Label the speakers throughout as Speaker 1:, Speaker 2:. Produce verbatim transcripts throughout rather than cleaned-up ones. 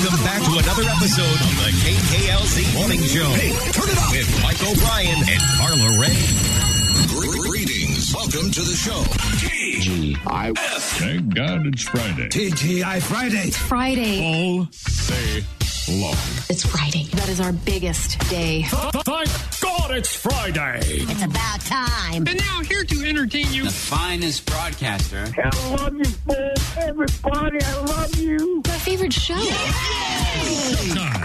Speaker 1: Welcome back to another episode of the K K L Z Morning Show. Hey, turn it up. With Mike O'Brien and Carla Ray. Greetings. Welcome to the show. T G I F.
Speaker 2: Thank God it's Friday.
Speaker 1: T G I Friday.
Speaker 3: It's Friday.
Speaker 2: All day long.
Speaker 3: It's Friday. That is our biggest day.
Speaker 2: Thank God it's Friday.
Speaker 3: It's about time.
Speaker 4: And now here to entertain you,
Speaker 5: the finest broadcaster.
Speaker 6: I love you, folks. Everybody, I love you.
Speaker 3: My favorite show.
Speaker 2: Time.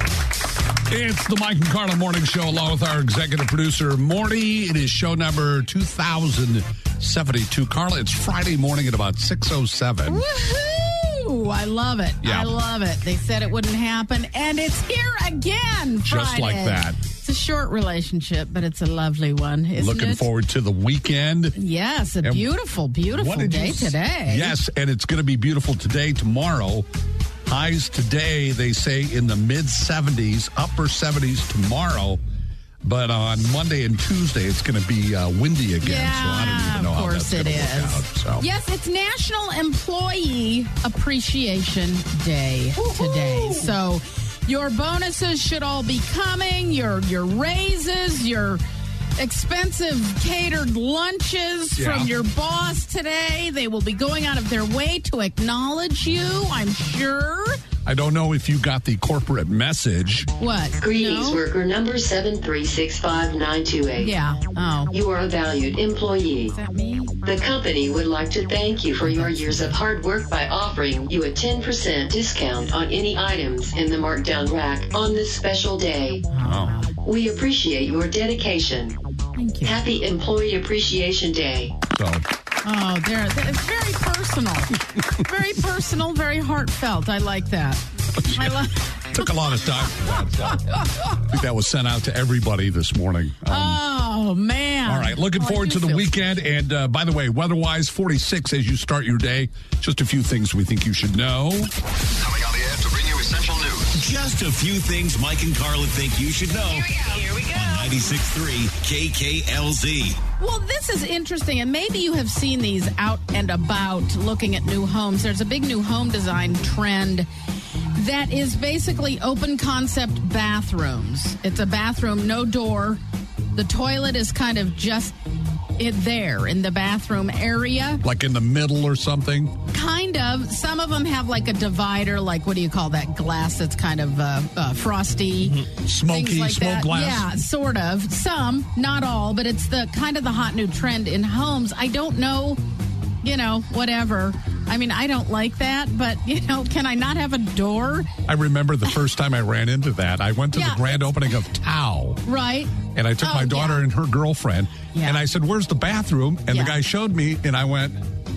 Speaker 2: It's the Mike and Carla Morning Show along with our executive producer, Morty. It is show number two thousand seventy-two. Carla, it's Friday morning at about six oh seven.
Speaker 7: Woohoo! I love it.
Speaker 2: Yeah.
Speaker 7: I love it. They said it wouldn't happen, and it's here again. Friday.
Speaker 2: Just like that.
Speaker 7: It's a short relationship, but it's a lovely one, isn't
Speaker 2: Looking
Speaker 7: it?
Speaker 2: forward to the weekend.
Speaker 7: Yes, a
Speaker 2: And
Speaker 7: beautiful, beautiful day
Speaker 2: you,
Speaker 7: today.
Speaker 2: Yes, and it's going to be beautiful today, tomorrow. Highs today, they say, in the mid seventies, upper seventies tomorrow. But on Monday and Tuesday, it's going to be uh, windy again.
Speaker 7: Yeah,
Speaker 2: so I don't even know
Speaker 7: of
Speaker 2: how
Speaker 7: course
Speaker 2: that's
Speaker 7: it
Speaker 2: going to work
Speaker 7: is.
Speaker 2: out. So.
Speaker 7: Yes, it's National Employee Appreciation Day today. So your bonuses should all be coming. Your your raises, your expensive catered lunches
Speaker 2: Yeah.
Speaker 7: from your boss today. They will be going out of their way to acknowledge you, I'm sure.
Speaker 2: I don't know if you got the corporate message.
Speaker 7: What?
Speaker 8: Greetings,
Speaker 7: No?
Speaker 8: worker number seven three six five nine two eight.
Speaker 7: Yeah. Oh.
Speaker 8: You are a valued employee.
Speaker 7: Is that me?
Speaker 8: The company would like to thank you for your years of hard work by offering you a ten percent discount on any items in the markdown rack on this special day.
Speaker 2: Oh.
Speaker 8: We appreciate your dedication.
Speaker 7: Thank you.
Speaker 8: Happy Employee Appreciation Day.
Speaker 2: So,
Speaker 7: Oh, there. It's very personal. Very personal, very heartfelt. I like that. I love.
Speaker 2: took a lot of time for that. So. I think that was sent out to everybody this morning. Um,
Speaker 7: Oh, man.
Speaker 2: All right, looking
Speaker 7: Oh, I
Speaker 2: forward
Speaker 7: do
Speaker 2: to the
Speaker 7: feel-
Speaker 2: weekend. And uh, by the way, weather-wise, forty-six as you start your day. Just a few things we think you should know.
Speaker 1: Coming on the air to bring you essential news. Just a few things Mike and Carla think you should know. Here we go. Here we go. On ninety-six point three K K L Z.
Speaker 7: Well, this is interesting, and maybe you have seen these out and about looking at new homes. There's a big new home design trend that is basically open concept bathrooms. It's a bathroom, no door. The toilet is kind of just it there in the bathroom area.
Speaker 2: Like in the middle or something.
Speaker 7: Kind of. Some of them have like a divider, like what do you call that glass that's kind of uh, uh, frosty?
Speaker 2: Smoky,
Speaker 7: things like
Speaker 2: smoke
Speaker 7: that.
Speaker 2: glass.
Speaker 7: Yeah, sort of. Some, not all, but it's the kind of the hot new trend in homes. I don't know, you know, whatever. I mean, I don't like that, but, you know, can I not have a door?
Speaker 2: I remember the first time I ran into that. I went to
Speaker 7: Yeah,
Speaker 2: the grand opening of Tao.
Speaker 7: Right.
Speaker 2: And I took
Speaker 7: Oh,
Speaker 2: my daughter
Speaker 7: yeah.
Speaker 2: and her girlfriend.
Speaker 7: Yeah.
Speaker 2: And I said, where's the bathroom? And
Speaker 7: Yeah.
Speaker 2: the guy showed me, and I went,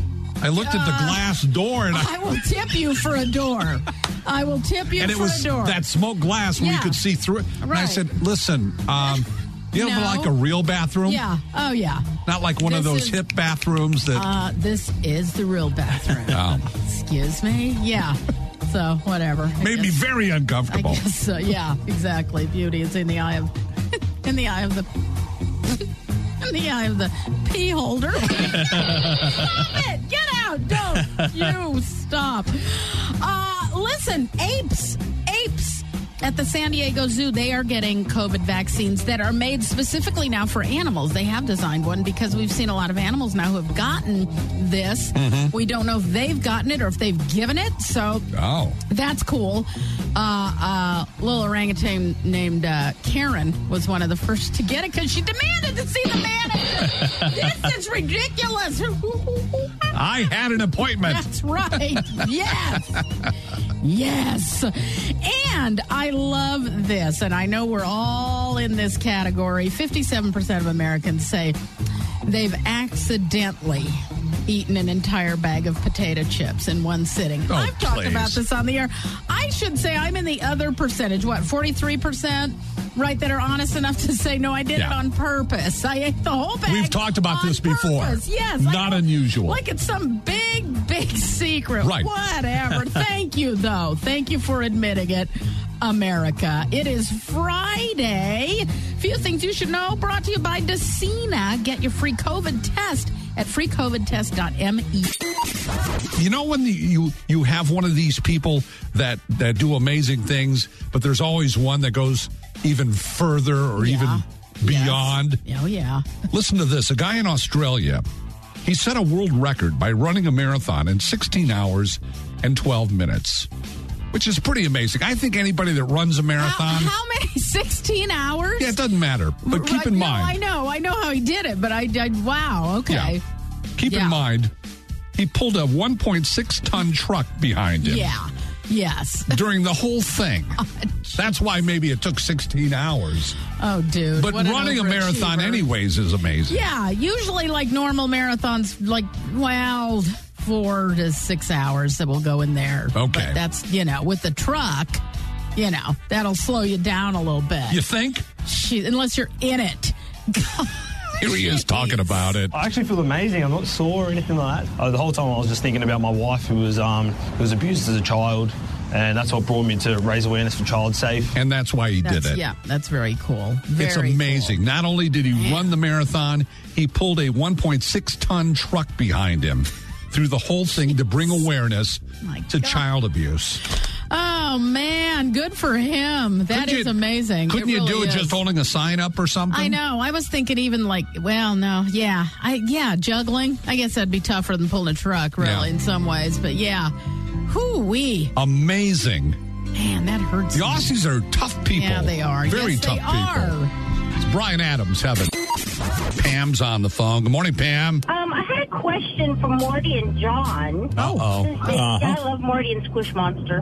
Speaker 2: I looked at the
Speaker 7: Uh,
Speaker 2: glass door, and I,
Speaker 7: I will tip you for a door. I will tip you
Speaker 2: and it
Speaker 7: for
Speaker 2: was
Speaker 7: a door.
Speaker 2: that smoked glass where
Speaker 7: Yeah.
Speaker 2: you could see through it. And I
Speaker 7: Right.
Speaker 2: said, listen, um, you have
Speaker 7: No.
Speaker 2: like a real bathroom?
Speaker 7: Yeah. Oh, yeah.
Speaker 2: Not like one of
Speaker 7: This
Speaker 2: those
Speaker 7: is-
Speaker 2: hip bathrooms that...
Speaker 7: Uh, this is the real bathroom.
Speaker 2: Oh.
Speaker 7: Excuse me? Yeah. So, whatever. I
Speaker 2: made me
Speaker 7: guess-
Speaker 2: very
Speaker 7: I
Speaker 2: uncomfortable.
Speaker 7: guess so. Yeah, exactly. Beauty is in the eye of, in the eye of the, in the eye of the pee holder. Stop it! Get out! Don't you stop. Uh, listen, apes, apes. At the San Diego Zoo, they are getting COVID vaccines that are made specifically now for animals. They have designed one because we've seen a lot of animals now who have gotten this.
Speaker 2: Mm-hmm.
Speaker 7: We don't know if they've gotten it or if they've given it. So
Speaker 2: Oh.
Speaker 7: that's cool. Uh, uh, little orangutan named uh, Karen was one of the first to get it because she demanded to see the manager. This is ridiculous.
Speaker 2: I had an appointment.
Speaker 7: That's right. Yes. Yes. And I love this, and I know we're all in this category. fifty-seven percent of Americans say they've accidentally eaten an entire bag of potato chips in one sitting.
Speaker 2: Oh,
Speaker 7: I've talked
Speaker 2: please.
Speaker 7: about this on the air. I should say I'm in the other percentage, what, forty-three percent? Right, that are honest enough to say, no, I did
Speaker 2: Yeah.
Speaker 7: it on purpose. I ate the whole bag.
Speaker 2: We've talked about
Speaker 7: on
Speaker 2: this before.
Speaker 7: purpose. Yes.
Speaker 2: Not
Speaker 7: I don't-
Speaker 2: unusual.
Speaker 7: Like it's some big, big secret.
Speaker 2: Right.
Speaker 7: Whatever. Thank you, though. Thank you for admitting it, America. It is Friday. Few things you should know brought to you by Decina. Get your free COVID test at free covid test dot m e.
Speaker 2: You know when the, you you have one of these people that, that do amazing things, but there's always one that goes even further or
Speaker 7: Yeah.
Speaker 2: even beyond?
Speaker 7: Yes. Oh, yeah.
Speaker 2: Listen to this. A guy in Australia, he set a world record by running a marathon in sixteen hours and twelve minutes, which is pretty amazing. I think anybody that runs a marathon...
Speaker 7: How, how many? sixteen hours?
Speaker 2: Yeah, it doesn't matter. But keep
Speaker 7: Right,
Speaker 2: in
Speaker 7: no,
Speaker 2: mind...
Speaker 7: I know. I know how he did it, but I... I wow, okay.
Speaker 2: Yeah. Keep
Speaker 7: Yeah.
Speaker 2: in mind, he pulled a one point six ton truck behind him.
Speaker 7: Yeah. Yes.
Speaker 2: During the whole thing. That's why maybe it took sixteen hours.
Speaker 7: Oh, dude.
Speaker 2: But
Speaker 7: what an
Speaker 2: running a marathon
Speaker 7: overachiever.
Speaker 2: anyways is amazing.
Speaker 7: Yeah, usually like normal marathons, like, well, four to six hours that will go in there.
Speaker 2: Okay.
Speaker 7: But that's, you know, with the truck, you know, that'll slow you down a little bit.
Speaker 2: You think?
Speaker 7: She, unless you're in it.
Speaker 2: Here he is talking about it.
Speaker 4: I actually feel amazing. I'm not sore or anything like that. Uh, the whole time I was just thinking about my wife who was um, who was abused as a child, and that's what brought me to raise awareness for Child Safe.
Speaker 2: And that's why he
Speaker 7: That's,
Speaker 2: did it.
Speaker 7: Yeah, that's very cool. Very
Speaker 2: It's amazing.
Speaker 7: cool.
Speaker 2: Not only did he run the marathon, he pulled a one point six ton truck behind him through the whole thing to bring awareness
Speaker 7: My
Speaker 2: to
Speaker 7: God.
Speaker 2: child abuse.
Speaker 7: Oh, man. Good for him. That
Speaker 2: Couldn't
Speaker 7: is
Speaker 2: you-
Speaker 7: amazing.
Speaker 2: Couldn't
Speaker 7: It
Speaker 2: you do
Speaker 7: really
Speaker 2: it just
Speaker 7: is.
Speaker 2: holding a sign up or something?
Speaker 7: I know. I was thinking even like, well, no, yeah. I Yeah, juggling. I guess that'd be tougher than pulling a truck, really,
Speaker 2: Yeah.
Speaker 7: in some ways. But yeah. Hoo-wee.
Speaker 2: Amazing.
Speaker 7: Man, that hurts.
Speaker 2: The Aussies are tough people.
Speaker 7: Yeah, they are.
Speaker 2: Very
Speaker 7: Yes,
Speaker 2: tough
Speaker 7: they
Speaker 2: people.
Speaker 7: are.
Speaker 2: It's Brian Adams, Heaven. Pam's on the phone. Good morning, Pam.
Speaker 6: Um, I had a question for Morty and John.
Speaker 2: Uh-oh.
Speaker 6: Since they- I love Morty and Squish Monster.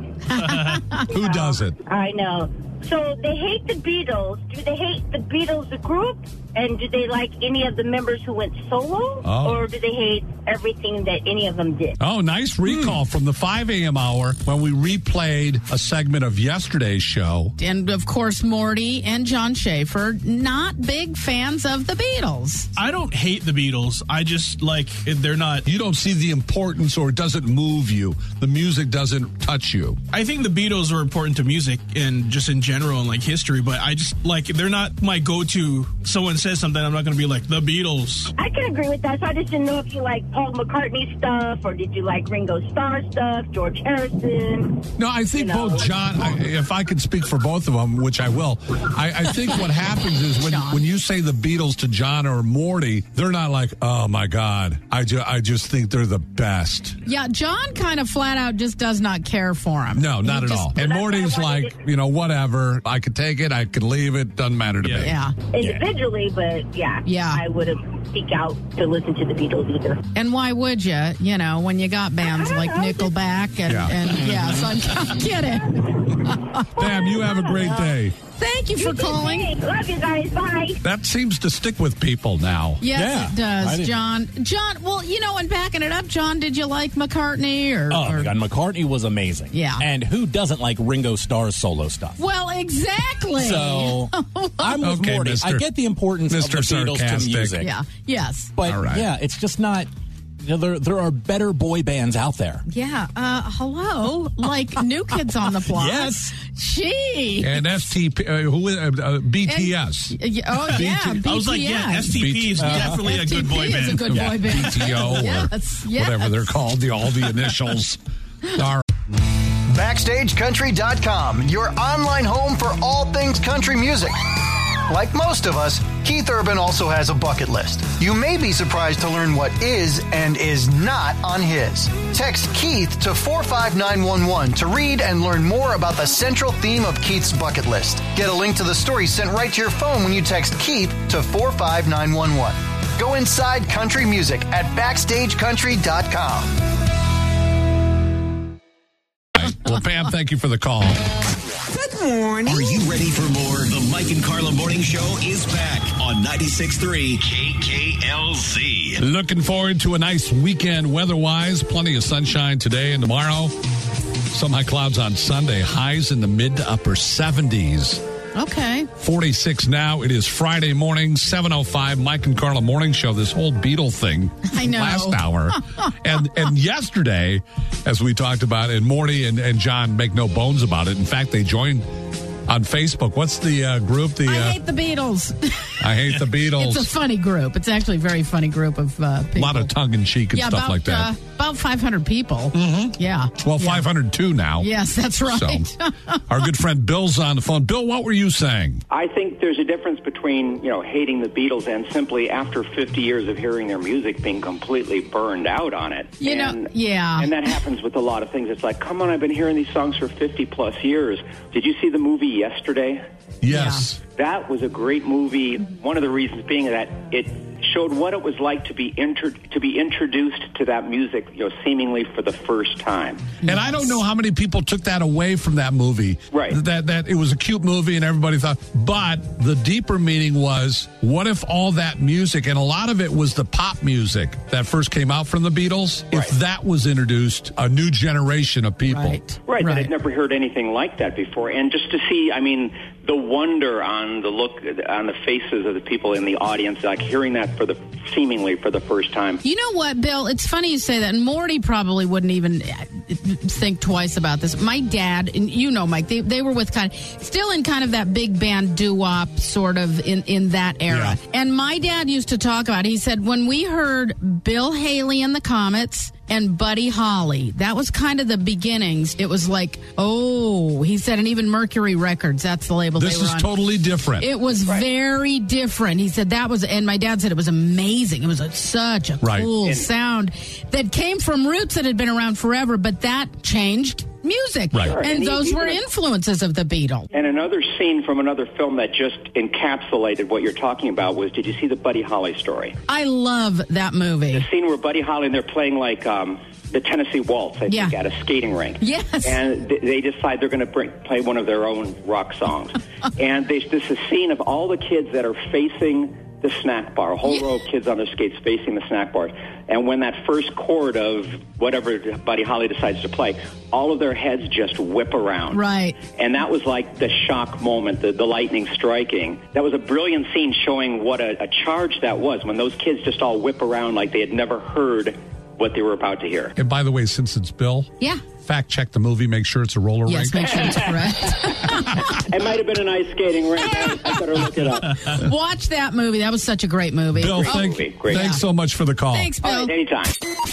Speaker 2: Who does it?
Speaker 6: I know. So they hate the Beatles. Do they hate the Beatles, the group? And do they like any of the members who went solo?
Speaker 2: Oh.
Speaker 6: Or do they hate everything that any of them did?
Speaker 2: Oh, nice recall from the five a.m. hour when we replayed a segment of yesterday's show.
Speaker 7: And, of course, Morty and John Schaefer, not big fans of the Beatles.
Speaker 9: I don't hate the Beatles. I just, like, they're not...
Speaker 2: You don't see the importance or it doesn't move you. The music doesn't touch you.
Speaker 9: I think the Beatles are important to music and just in general and, like, history, but I just, like, they're not my go-to. Someone says something, I'm not going to be like, the Beatles.
Speaker 6: I can agree with that. So I just didn't know if you like Paul McCartney stuff or did you like Ringo Starr stuff, George Harrison.
Speaker 2: No, I think
Speaker 6: You know.
Speaker 2: both John, I, if I could speak for both of them, which I will, I, I think what happens is when,
Speaker 7: John.
Speaker 2: when you say the Beatles to John or Morty, they're not like, oh my God, I, ju- I just think they're the best.
Speaker 7: Yeah, John kind of flat out just does not care for him.
Speaker 2: No, not
Speaker 7: He
Speaker 2: at
Speaker 7: just-
Speaker 2: all. And
Speaker 6: That's
Speaker 2: Morty's
Speaker 6: why I
Speaker 2: like,
Speaker 6: wanted
Speaker 2: you know, whatever. I could take it. I could leave it. Doesn't matter to me.
Speaker 7: Yeah.
Speaker 6: Individually, but yeah,
Speaker 7: Yeah.
Speaker 6: I wouldn't seek out to listen to the Beatles either.
Speaker 7: And why would you? You know, when you got bands like Nickelback and
Speaker 2: Yeah.
Speaker 7: yeah, and, yeah so I'm, I'm kidding.
Speaker 2: Pam, you have a great day.
Speaker 7: Thank you for calling.
Speaker 6: Hey, love you guys. Bye.
Speaker 2: That seems to stick with people now.
Speaker 7: Yes,
Speaker 10: Yeah,
Speaker 7: it
Speaker 10: I
Speaker 7: does,
Speaker 10: didn't-
Speaker 7: John. John, well, you know, and backing it up, John, did you like McCartney or?
Speaker 10: Oh,
Speaker 7: or-
Speaker 10: my God, McCartney was amazing.
Speaker 7: Yeah.
Speaker 10: And who doesn't like Ringo Starr's solo stuff?
Speaker 7: Well, exactly.
Speaker 10: So I'm with
Speaker 2: Okay,
Speaker 10: Morty.
Speaker 2: Mister
Speaker 10: I get the importance
Speaker 2: Mister
Speaker 10: of the Beatles to
Speaker 2: Sarcastic.
Speaker 10: music.
Speaker 7: yeah, yes,
Speaker 10: But
Speaker 2: All right.
Speaker 10: yeah, it's just not. You know, there there are better boy bands out there.
Speaker 7: yeah. Uh, hello, like New Kids on the Block.
Speaker 10: Yes.
Speaker 7: Gee.
Speaker 2: And S T P, uh, who, uh, uh, B T S.
Speaker 7: And- y- oh yeah, B T S.
Speaker 9: I was like, yeah, S T P is definitely a good boy
Speaker 7: S T P is a
Speaker 9: band.
Speaker 7: good
Speaker 10: Yeah.
Speaker 7: boy band.
Speaker 2: B T O or
Speaker 7: Yes, yes.
Speaker 2: whatever they're called, the, all the initials. All right.
Speaker 11: Backstage Country dot com, your online home for all things country music. Like most of us, Keith Urban also has a bucket list. You may be surprised to learn what is and is not on his. Text Keith to four five nine one one to read and learn more about the central theme of Keith's bucket list. Get a link to the story sent right to your phone when you text Keith to four five nine one one. Go inside country music at backstage country dot com.
Speaker 2: Well, Pam, thank you for the call.
Speaker 1: Are you ready for more? The Mike and Carla Morning Show is back on ninety-six point three K K L Z.
Speaker 2: Looking forward to a nice weekend weather-wise. Plenty of sunshine today and tomorrow. Some high clouds on Sunday. Highs in the mid to upper seventies.
Speaker 7: Okay.
Speaker 2: forty-six now. It is Friday morning, seven oh five. Mike and Carla Morning Show. This whole Beatle thing.
Speaker 7: I know.
Speaker 2: Last hour. and and yesterday, as we talked about, and Morty and, and John make no bones about it. In fact, they joined on Facebook. What's the uh, group? The
Speaker 7: I
Speaker 2: uh,
Speaker 7: hate the Beatles.
Speaker 2: I hate the Beatles.
Speaker 7: It's a funny group. It's actually a very funny group of uh, people.
Speaker 2: A lot of tongue-in-cheek and
Speaker 7: yeah,
Speaker 2: stuff
Speaker 7: about,
Speaker 2: like that.
Speaker 7: Uh, about five hundred people.
Speaker 2: Mm-hmm.
Speaker 7: Yeah.
Speaker 2: Well,
Speaker 7: yeah.
Speaker 2: five hundred two now.
Speaker 7: Yes, that's right.
Speaker 2: So, our good friend Bill's on the phone. Bill, what were you saying?
Speaker 12: I think there's a difference between, you know, hating the Beatles and simply after fifty years of hearing their music being completely burned out on it.
Speaker 7: You
Speaker 12: and,
Speaker 7: know, yeah.
Speaker 12: And that happens with a lot of things. It's like, come on, I've been hearing these songs for fifty plus years. Did you see the movie Yesterday?
Speaker 2: Yes.
Speaker 12: Yeah. That was a great movie. One of the reasons being that it showed what it was like to be inter- to be introduced to that music, you know, seemingly for the first time.
Speaker 2: And I don't know how many people took that away from that movie.
Speaker 12: Right.
Speaker 2: That that it was a cute movie and everybody thought, but the deeper meaning was, what if all that music, and a lot of it was the pop music that first came out from the Beatles,
Speaker 12: right.
Speaker 2: if that was introduced, a new generation of people.
Speaker 7: Right.
Speaker 12: Right,
Speaker 7: right.
Speaker 12: that had never heard anything like that before. And just to see, I mean, the wonder on the look, on the faces of the people in the audience, like hearing that for the, seemingly for the first time.
Speaker 7: You know what, Bill? It's funny you say that. And Morty probably wouldn't even think twice about this. My dad, and you know, Mike, they, they were with kind of, still in kind of that big band doo-wop sort of in, in that era.
Speaker 2: Yeah.
Speaker 7: And my dad used to talk about it. He said, when we heard Bill Haley and the Comets and Buddy Holly, that was kind of the beginnings. It was like, oh, he said, and even Mercury Records, that's the label
Speaker 2: This
Speaker 7: they were
Speaker 2: is
Speaker 7: on.
Speaker 2: totally different.
Speaker 7: It was
Speaker 12: Right.
Speaker 7: very different. He said that was, and my dad said it was amazing. It was a, such a
Speaker 2: Right.
Speaker 7: cool
Speaker 12: And-
Speaker 7: sound that came from roots that had been around forever, but that changed music.
Speaker 2: Right.
Speaker 7: And
Speaker 12: And
Speaker 7: those
Speaker 12: even
Speaker 7: were
Speaker 12: if-
Speaker 7: influences of the Beatles.
Speaker 12: And another scene from another film that just encapsulated what you're talking about was, did you see the Buddy Holly story?
Speaker 7: I love that movie.
Speaker 12: The scene where Buddy Holly and they're playing like um, the Tennessee Waltz, I
Speaker 7: Yeah.
Speaker 12: think, at a skating rink.
Speaker 7: Yes.
Speaker 12: And th- they decide they're going to bring play one of their own rock songs. And they, this is a scene of all the kids that are facing the snack bar, a whole
Speaker 7: Yeah.
Speaker 12: row of kids on their skates facing the snack bars. And when that first chord of whatever Buddy Holly decides to play, all of their heads just whip around.
Speaker 7: Right.
Speaker 12: And that was like the shock moment, the, the lightning striking. That was a brilliant scene showing what a, a charge that was when those kids just all whip around like they had never heard what they were about to hear.
Speaker 2: And by the way, since it's Bill,
Speaker 7: Yeah.
Speaker 2: fact check the movie, make sure it's a roller
Speaker 7: Yes,
Speaker 2: rink.
Speaker 7: make sure it's correct.
Speaker 12: It might have been an ice skating rink. I, I better look it up.
Speaker 7: Watch that movie. That was such a great movie.
Speaker 2: Bill,
Speaker 12: Great
Speaker 2: thank,
Speaker 12: movie. Great.
Speaker 2: thanks
Speaker 7: Yeah.
Speaker 2: so much for the call.
Speaker 7: Thanks, Bill.
Speaker 12: All right, anytime.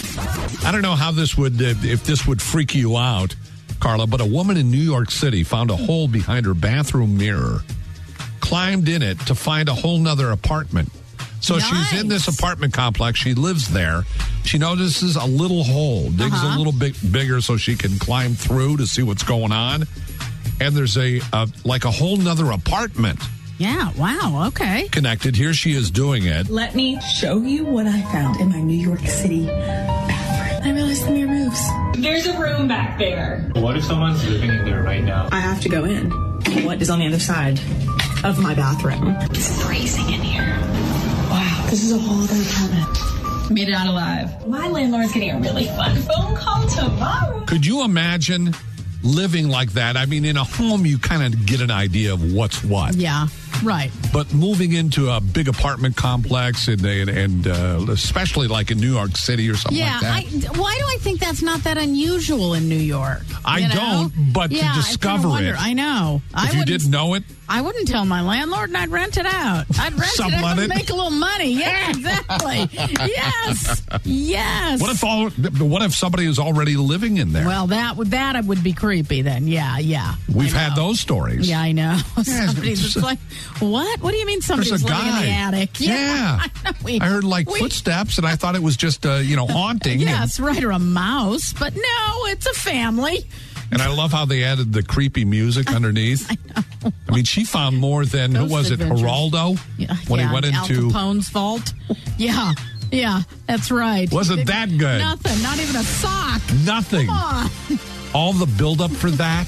Speaker 2: I don't know how this would, uh, if this would freak you out, Carla, but a woman in New York City found a hole behind her bathroom mirror, climbed in it to find a whole nother apartment. So she's in this
Speaker 7: Nice.
Speaker 2: apartment complex. She lives there. She notices a little hole, digs
Speaker 7: Uh-huh.
Speaker 2: a little bit bigger so she can climb through to see what's going on. And there's a, a like a whole nother apartment
Speaker 7: Yeah, wow, okay.
Speaker 2: connected. Here she is doing it.
Speaker 13: Let me show you what I found in my New York City bathroom. I realized the mirror moves. There's a room back there.
Speaker 14: What if someone's living in there right now?
Speaker 13: I have to go in. What is on the other side of my bathroom? It's freezing in here. Wow, this is a whole other apartment. Made it out alive. My landlord's getting a really fun phone call tomorrow.
Speaker 2: Could you imagine living like that? I mean, in a home, you kind of get an idea of what's what.
Speaker 7: Yeah, right.
Speaker 2: But moving into a big apartment complex, and and, and uh, especially like in New York City or something
Speaker 7: Yeah,
Speaker 2: like that.
Speaker 7: I, why do I think that's not that unusual in New York?
Speaker 2: I
Speaker 7: You know?
Speaker 2: don't, but to
Speaker 7: Yeah, I kinda
Speaker 2: discover
Speaker 7: wonder.
Speaker 2: it.
Speaker 7: I know. I
Speaker 2: If you
Speaker 7: wouldn't-
Speaker 2: didn't know it,
Speaker 7: I wouldn't tell my landlord, and I'd rent it out. I'd rent it
Speaker 2: Sublet
Speaker 7: out
Speaker 2: it.
Speaker 7: and make a little money. Yeah, exactly. Yes, yes.
Speaker 2: what if all? What if somebody is already living in there?
Speaker 7: Well, that would that would be creepy. Then, yeah, yeah.
Speaker 2: We've
Speaker 7: I
Speaker 2: had
Speaker 7: know.
Speaker 2: those stories.
Speaker 7: Yeah, I know.
Speaker 2: Yeah,
Speaker 7: Somebody's
Speaker 2: it's-
Speaker 7: just like, what? What do you mean somebody's
Speaker 2: There's a
Speaker 7: living
Speaker 2: guy.
Speaker 7: in the attic?
Speaker 2: Yeah.
Speaker 7: I, know. We-
Speaker 2: I heard like
Speaker 7: we-
Speaker 2: footsteps, and I thought it was just uh, you know haunting.
Speaker 7: Yes, right, or a mouse. But no, it's a family.
Speaker 2: And, and I love how they added the creepy music underneath. I know. I mean, she found more than who
Speaker 7: Ghost
Speaker 2: was it?
Speaker 7: Adventures.
Speaker 2: Geraldo
Speaker 7: Yeah,
Speaker 2: when
Speaker 7: yeah,
Speaker 2: he went
Speaker 7: Al
Speaker 2: into.
Speaker 7: Capone's vault. Yeah, yeah, that's right.
Speaker 2: Wasn't that good?
Speaker 7: Nothing, not even a sock.
Speaker 2: Nothing.
Speaker 7: Come on.
Speaker 2: All the buildup for that.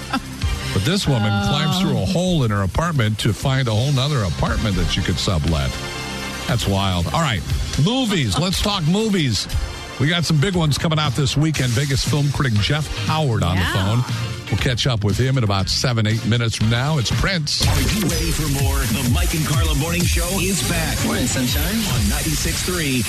Speaker 2: But this woman
Speaker 7: Oh.
Speaker 2: climbs through a hole in her apartment to find a whole nother apartment that she could sublet. That's wild. All right, movies. Let's talk movies. We got some big ones coming out this weekend. Vegas film critic Jeff Howard on
Speaker 7: Yeah.
Speaker 2: the phone. We'll catch up with him in about seven, eight minutes from now. It's Prince.
Speaker 1: Are you ready for more? The Mike and Carla Morning Show is back.
Speaker 5: Morning, sunshine.
Speaker 1: On ninety-six point three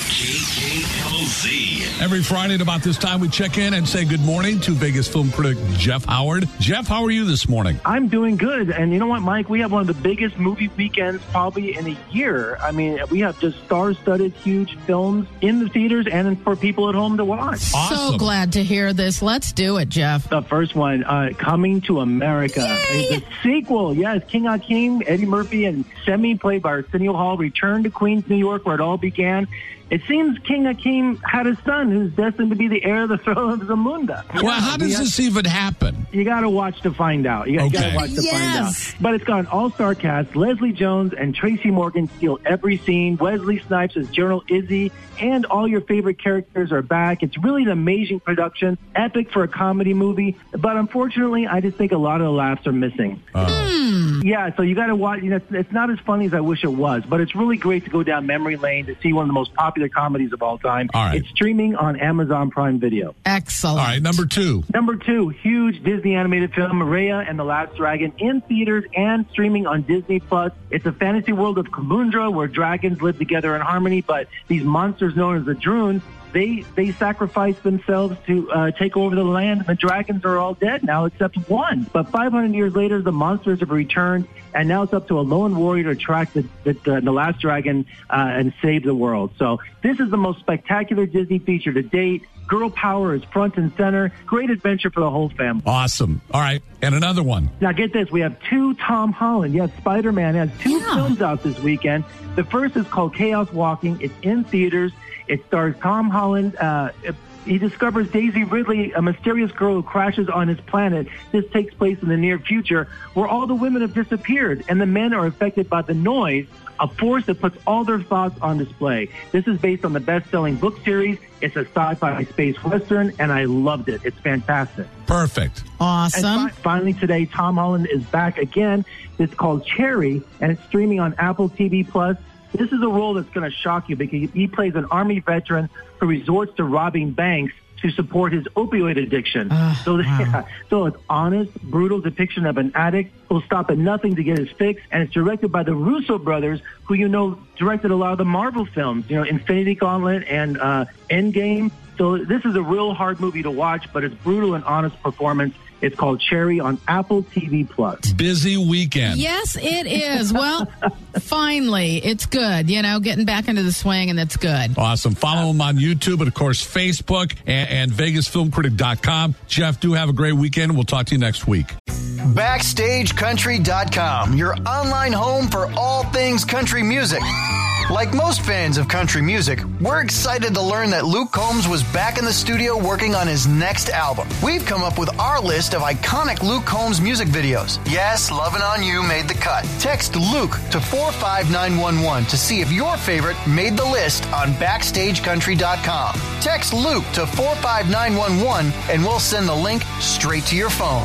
Speaker 1: K K L Z.
Speaker 2: Every Friday at about this time, we check in and say good morning to Vegas film critic Jeff Howard. Jeff, how are you this morning?
Speaker 15: I'm doing good. And you know what, Mike? We have one of the biggest movie weekends probably in a year. I mean, we have just star-studded, huge films in the theaters and for people at home to watch.
Speaker 7: So glad to hear this. Let's do it, Jeff.
Speaker 15: The first one, uh, Coming to America. It's a sequel. Yes, King Akeem, Eddie Murphy, and Semi, played by Arsenio Hall, return to Queens, New York, where it all began. It seems King Akeem had a son who's destined to be the heir of the throne of Zamunda.
Speaker 2: Well, yeah, how does this even happen?
Speaker 15: You got to watch to find out. You got
Speaker 2: okay.
Speaker 15: to watch to
Speaker 7: yes.
Speaker 15: find out. But it's got an all-star cast. Leslie Jones and Tracy Morgan steal every scene. Wesley Snipes as General Izzy, and all your favorite characters are back. It's really an amazing production, epic for a comedy movie. But unfortunately, I just think a lot of the laughs are missing.
Speaker 7: Hmm.
Speaker 15: Yeah, so you got to watch. You know, it's, it's not as funny as I wish it was, but it's really great to go down memory lane to see one of the most popular comedies of all time.
Speaker 2: All right.
Speaker 15: It's streaming on Amazon Prime Video.
Speaker 7: Excellent.
Speaker 2: All right, number two.
Speaker 15: Number two, huge Disney animated film, Raya and the Last Dragon, in theaters and streaming on Disney Plus. It's a fantasy world of Kamundra where dragons live together in harmony, but these monsters known as the Druun, They they sacrifice themselves to uh, take over the land, and the dragons are all dead now except one. But five hundred years later, the monsters have returned, and now it's up to a lone warrior to track the, the, the, the last dragon uh, and save the world. So this is the most spectacular Disney feature to date. Girl power is front and center. Great adventure for the whole family.
Speaker 2: Awesome. All right, and another one.
Speaker 15: Now get this, we have two Tom Holland. Yes, Spider-Man has two
Speaker 7: Yeah.
Speaker 15: films out this weekend. The first is called Chaos Walking. It's in theaters. It stars Tom Holland. Uh, he discovers Daisy Ridley, a mysterious girl who crashes on his planet. This takes place in the near future, where all the women have disappeared, and the men are affected by the noise, a force that puts all their thoughts on display. This is based on the best-selling book series. It's a sci-fi space western, and I loved it. It's fantastic.
Speaker 2: Perfect.
Speaker 7: Awesome.
Speaker 15: And fi- finally today, Tom Holland is back again. It's called Cherry, and it's streaming on Apple T V Plus. This is a role that's going to shock you because he plays an Army veteran who resorts to robbing banks to support his opioid addiction.
Speaker 7: Uh,
Speaker 15: so,
Speaker 7: wow.
Speaker 15: yeah, so it's honest, brutal depiction of an addict who'll stop at nothing to get his fix, and it's directed by the Russo brothers, who you know directed a lot of the Marvel films, you know, Infinity Gauntlet and uh, Endgame. So this is a real hard movie to watch, but it's brutal and honest performance. It's called Cherry on Apple T V Plus.
Speaker 2: Busy weekend.
Speaker 7: Yes, it is. Well, finally, it's good. You know, getting back into the swing, and it's good.
Speaker 2: Awesome. Follow him on YouTube and, of course, Facebook and, and Vegas Film Critic dot com. Jeff, do have a great weekend. We'll talk to you next week.
Speaker 11: Backstage Country dot com, your online home for all things country music. Like most fans of country music, we're excited to learn that Luke Combs was back in the studio working on his next album. We've come up with our list of iconic Luke Combs music videos. Yes, Lovin' On You made the cut. Text Luke to four five nine one one to see if your favorite made the list on Backstage Country dot com. Text Luke to four five nine one one and we'll send the link straight to your phone.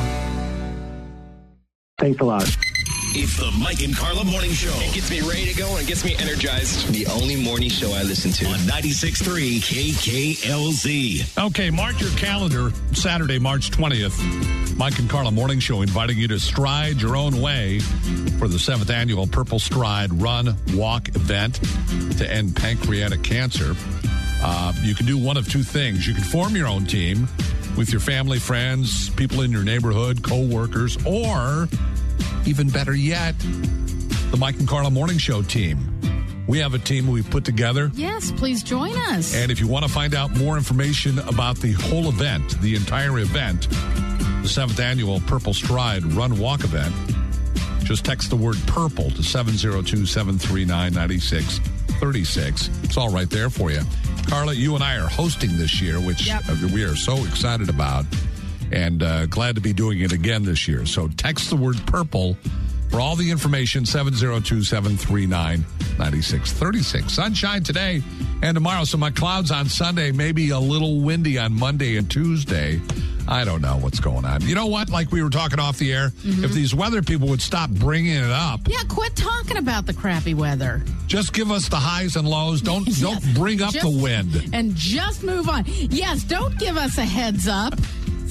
Speaker 15: Thanks a lot.
Speaker 1: It's the Mike and Carla Morning Show.
Speaker 5: It gets me ready to go and it gets me energized.
Speaker 14: The only morning show I listen to.
Speaker 1: On ninety-six point three K K L Z.
Speaker 2: Okay, mark your calendar. Saturday, March twentieth. Mike and Carla Morning Show inviting you to stride your own way for the seventh annual Purple Stride Run Walk event to end pancreatic cancer. Uh, you can do one of two things. You can form your own team with your family, friends, people in your neighborhood, co-workers, or even better yet, the Mike and Carla Morning Show team. We have a team we've put together.
Speaker 7: Yes, please join us.
Speaker 2: And if you want to find out more information about the whole event, the entire event, the seventh annual Purple Stride Run Walk event, just text the word PURPLE to seven zero two, seven three nine, nine six three six. It's all right there for you. Carla, you and I are hosting this year, which
Speaker 7: Yep.
Speaker 2: we are so excited about. And uh, glad to be doing it again this year. So text the word PURPLE for all the information, seven zero two, seven three nine, nine six three six. Sunshine today and tomorrow. So my clouds on Sunday, maybe a little windy on Monday and Tuesday. I don't know what's going on. You know what? Like we were talking off the air,
Speaker 7: Mm-hmm.
Speaker 2: if these weather people would stop bringing it up.
Speaker 7: Yeah, quit talking about the crappy weather.
Speaker 2: Just give us the highs and lows. Don't
Speaker 7: Yes.
Speaker 2: don't bring up
Speaker 7: Just-
Speaker 2: the wind.
Speaker 7: And just move on. Yes, don't give us a heads up.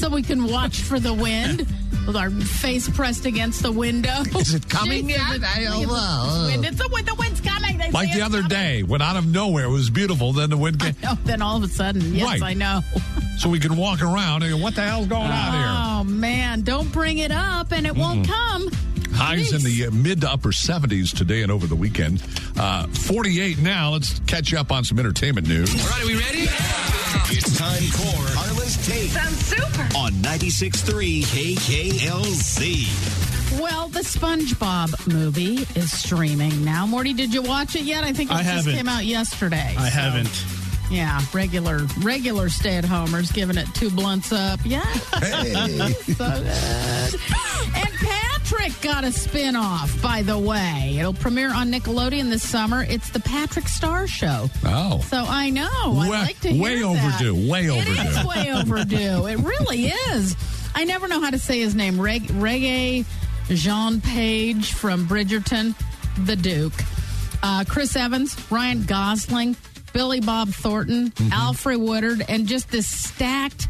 Speaker 7: so we can watch for the wind with our face pressed against the window.
Speaker 2: Is it coming
Speaker 7: Jesus,
Speaker 2: yet?
Speaker 7: it's-
Speaker 2: I don't know.
Speaker 7: Wind. It's the wind. The wind's coming. They
Speaker 2: Like
Speaker 7: say
Speaker 2: the
Speaker 7: it's
Speaker 2: other
Speaker 7: coming.
Speaker 2: day, when out of nowhere it was beautiful, then the wind came.
Speaker 7: Oh, then all of a sudden, yes,
Speaker 2: Right.
Speaker 7: I know.
Speaker 2: So we can walk around and go, what the hell's going on here?
Speaker 7: Oh, man. Don't bring it up, and it won't come.
Speaker 2: Highs in the uh, mid to upper seventies today and over the weekend. Uh, forty-eight now. Let's catch you up on some entertainment news.
Speaker 1: All right, are we ready? It's time for Carla's Take.
Speaker 3: Sounds super.
Speaker 1: On ninety-six point three K K L Z.
Speaker 7: Well, the SpongeBob movie is streaming now. Morty, did you watch it yet? I think it
Speaker 9: I
Speaker 7: just
Speaker 9: haven't.
Speaker 7: came out yesterday.
Speaker 9: I
Speaker 7: so,
Speaker 9: haven't.
Speaker 7: Yeah, regular regular stay-at-homers giving it two blunts up. Yeah.
Speaker 2: Hey.
Speaker 7: So good. And Patrick got a spin-off, by the way. It'll premiere on Nickelodeon this summer. It's the Patrick Star Show.
Speaker 2: Oh.
Speaker 7: So I know. I
Speaker 2: Way-
Speaker 7: like to hear
Speaker 2: way
Speaker 7: that.
Speaker 2: overdue. Way
Speaker 7: It
Speaker 2: overdue.
Speaker 7: is way overdue. It really is. I never know how to say his name. Reg- Reggae Jean Page from Bridgerton, the Duke. Uh, Chris Evans, Ryan Gosling, Billy Bob Thornton,
Speaker 2: Mm-hmm.
Speaker 7: Alfred Woodard, and just this stacked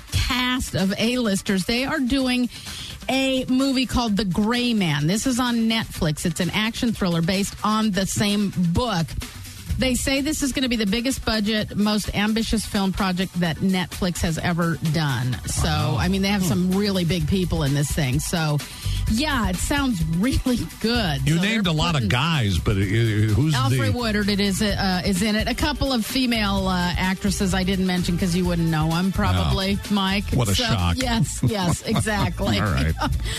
Speaker 7: cast of A-listers. They are doing a movie called The Gray Man. This is on Netflix. It's an action thriller based on the same book. They say this is going to be the biggest budget, most ambitious film project that Netflix has ever done. So, I mean, they have some really big people in this thing. So, yeah, it sounds really good.
Speaker 2: You
Speaker 7: So
Speaker 2: named
Speaker 7: they're
Speaker 2: a lot of
Speaker 7: putting-
Speaker 2: guys, but uh, who's
Speaker 7: Alfred
Speaker 2: the...
Speaker 7: Woodard it is uh, is in it. A couple of female uh, actresses I didn't mention because you wouldn't know them, probably, Mike.
Speaker 2: What a
Speaker 7: So,
Speaker 2: shock.
Speaker 7: Yes, yes, exactly.
Speaker 2: All right.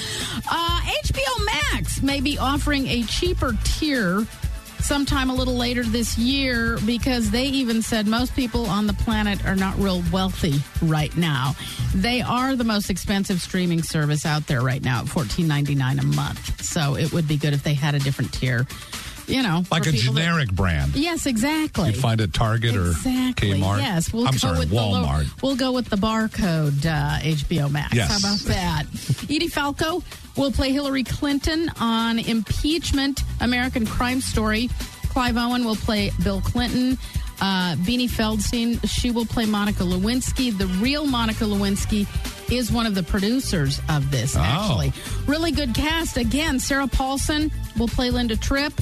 Speaker 7: uh, H B O Max may be offering a cheaper tier sometime a little later this year because they even said most people on the planet are not real wealthy right now. They are the most expensive streaming service out there right now at fourteen ninety-nine a month. So it would be good if they had a different tier. You know,
Speaker 2: Like
Speaker 7: for
Speaker 2: a
Speaker 7: people that-
Speaker 2: generic brand.
Speaker 7: Yes, exactly.
Speaker 2: You'd find at Target
Speaker 7: exactly.
Speaker 2: or Kmart.
Speaker 7: Yes, we'll
Speaker 2: I'm
Speaker 7: go
Speaker 2: sorry,
Speaker 7: with the low-
Speaker 2: Walmart.
Speaker 7: we'll go with the barcode uh, H B O Max.
Speaker 2: Yes.
Speaker 7: How about that? Edie Falco will play Hillary Clinton on Impeachment: American Crime Story. Clive Owen will play Bill Clinton. Uh, Beanie Feldstein, she will play Monica Lewinsky. The real Monica Lewinsky is one of the producers of this,
Speaker 2: Oh.
Speaker 7: actually. Really good cast. Again, Sarah Paulson will play Linda Tripp.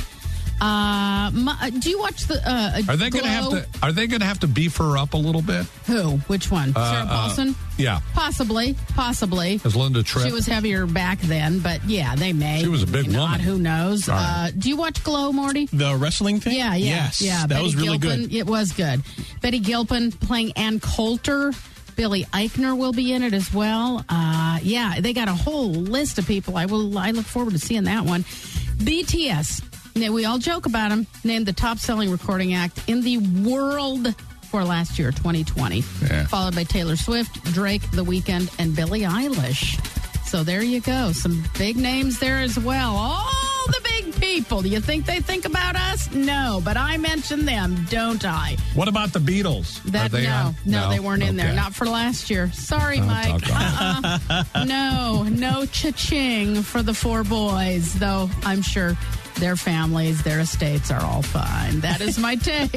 Speaker 7: Uh, Ma- do you watch the? Uh,
Speaker 2: Are they going to have
Speaker 7: Glow?
Speaker 2: to? Are they going to have to beef her up a little bit?
Speaker 7: Who? Which one?
Speaker 2: Uh,
Speaker 7: Sarah
Speaker 2: uh,
Speaker 7: Paulson?
Speaker 2: Yeah,
Speaker 7: Possibly, possibly.
Speaker 2: as Linda Tripp.
Speaker 7: She was heavier back then, but yeah, they may.
Speaker 2: She was a big
Speaker 7: Maybe not.
Speaker 2: woman.
Speaker 7: Who knows?
Speaker 2: All
Speaker 7: Uh,
Speaker 2: right.
Speaker 7: do you watch Glow, Morty?
Speaker 9: The wrestling thing?
Speaker 7: Yeah, yeah,
Speaker 9: Yes,
Speaker 7: yeah.
Speaker 9: that
Speaker 7: Betty
Speaker 9: was really
Speaker 7: Gilpin,
Speaker 9: good.
Speaker 7: It was good. Betty Gilpin playing Ann Coulter. Billy Eichner will be in it as well. Uh, yeah, they got a whole list of people. I will. I look forward to seeing that one. B T S. Now, we all joke about them. Named the top-selling recording act in the world for last year, twenty twenty.
Speaker 2: Yeah.
Speaker 7: Followed by Taylor Swift, Drake, The Weeknd, and Billie Eilish. So there you go. Some big names there as well. All the big people. Do you think they think about us? No, but I mention them, don't I?
Speaker 2: What about the Beatles?
Speaker 7: That
Speaker 2: Are they
Speaker 7: no,
Speaker 2: on?
Speaker 7: no, they weren't in there.
Speaker 2: Okay.
Speaker 7: Not for last year. Sorry,
Speaker 2: Oh,
Speaker 7: Mike.
Speaker 2: doggone.
Speaker 7: Uh-uh. No, no cha-ching for the four boys, though I'm sure their families, their estates are all fine. That is my take.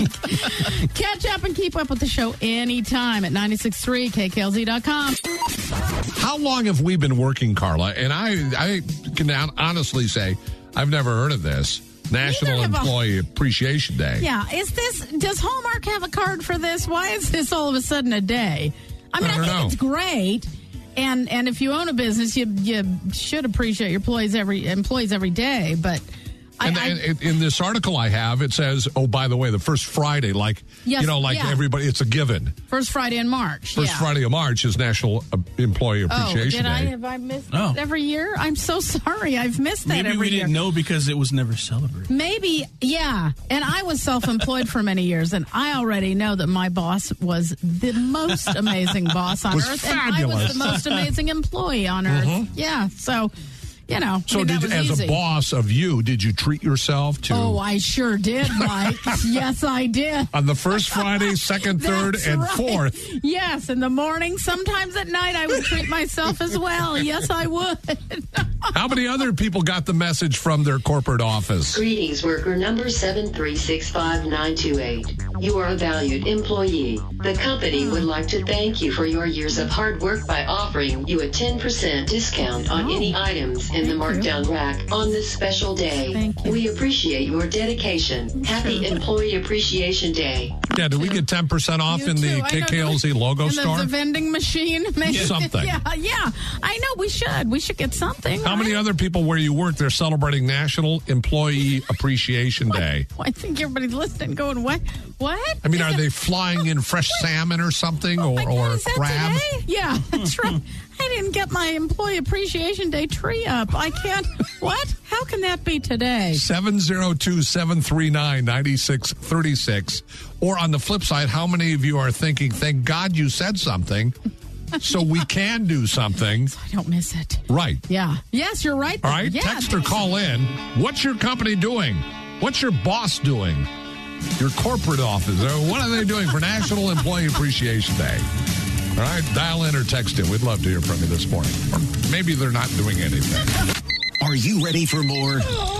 Speaker 7: Catch up and keep up with the show anytime at ninety-six point three K K L Z dot com.
Speaker 2: How long have we been working, Carla? And I, I can honestly say I've never heard of this. National
Speaker 7: Neither have I.
Speaker 2: Employee Appreciation Day.
Speaker 7: Yeah, is this, does Hallmark have a card for this? Why is this all of a sudden a day? I mean,
Speaker 2: I
Speaker 7: I,
Speaker 2: don't
Speaker 7: think
Speaker 2: know.
Speaker 7: it's great. And and if you own a business, you you should appreciate your employees every employees every day. But I,
Speaker 2: And,
Speaker 7: I,
Speaker 2: and in this article I have, it says, oh, by the way, the first Friday, like,
Speaker 7: Yes,
Speaker 2: you know, like
Speaker 7: yeah.
Speaker 2: everybody, it's a given.
Speaker 7: first Friday in March.
Speaker 2: First
Speaker 7: yeah.
Speaker 2: Friday of March is National uh, Employee
Speaker 7: Oh,
Speaker 2: Appreciation
Speaker 7: did I
Speaker 2: Day.
Speaker 7: have I missed
Speaker 9: Oh.
Speaker 7: that every year? I'm so sorry. I've missed that
Speaker 9: Maybe
Speaker 7: every
Speaker 9: we
Speaker 7: year.
Speaker 9: didn't know because it was never celebrated.
Speaker 7: Maybe, yeah. And I was self-employed for many years, and I already know that my boss was the most amazing boss on
Speaker 2: Was
Speaker 7: earth, and I was
Speaker 2: fabulous.
Speaker 7: the most amazing employee on earth. Yeah, so, you know, I
Speaker 2: So,
Speaker 7: mean, that
Speaker 2: did,
Speaker 7: was
Speaker 2: as
Speaker 7: easy.
Speaker 2: a boss of you, did you treat yourself to
Speaker 7: Oh, I sure did, Mike. Yes, I did.
Speaker 2: on the first Friday, second, third,
Speaker 7: That's
Speaker 2: and
Speaker 7: right.
Speaker 2: fourth?
Speaker 7: Yes, in the morning, sometimes at night, I would treat myself as well. Yes, I would.
Speaker 2: How many other people got the message from their corporate office?
Speaker 8: Greetings, worker number seven three six five nine two eight. You are a valued employee. The company would like to thank you for your years of hard work by offering you a ten percent discount on
Speaker 7: Oh.
Speaker 8: any items in the markdown rack on this special day.
Speaker 7: Thank you.
Speaker 8: We appreciate your dedication. Happy Employee Appreciation Day.
Speaker 2: Yeah, do we get ten percent off
Speaker 7: You
Speaker 2: in the
Speaker 7: too. I
Speaker 2: K
Speaker 7: know.
Speaker 2: K L Z logo
Speaker 7: And
Speaker 2: store?
Speaker 7: The, the vending machine, maybe
Speaker 2: Something.
Speaker 7: Yeah, yeah. I know we should. We should get something.
Speaker 2: How many other people where you work, they're celebrating National Employee Appreciation Day?
Speaker 7: I think everybody's listening, going, "What? What?"
Speaker 2: I mean, are they flying in fresh salmon or something, or, or
Speaker 7: Is that
Speaker 2: crab?
Speaker 7: today? Yeah, that's right. I didn't get my Employee Appreciation Day tree up. I can't. What? How can that be today?
Speaker 2: seven oh two, seven three nine, nine six three six. Or on the flip side, how many of you are thinking, thank God you said something so we can do something?
Speaker 7: I don't miss it.
Speaker 2: Right.
Speaker 7: Yeah. Yes, you're right.
Speaker 2: All right.
Speaker 7: Yeah,
Speaker 2: Text or call in. What's your company doing? What's your boss doing? Your corporate office. Uh, What are they doing for National Employee Appreciation Day? All right. Dial in or text in. We'd love to hear from you this morning. Or maybe they're not doing anything.
Speaker 1: Are you ready for more?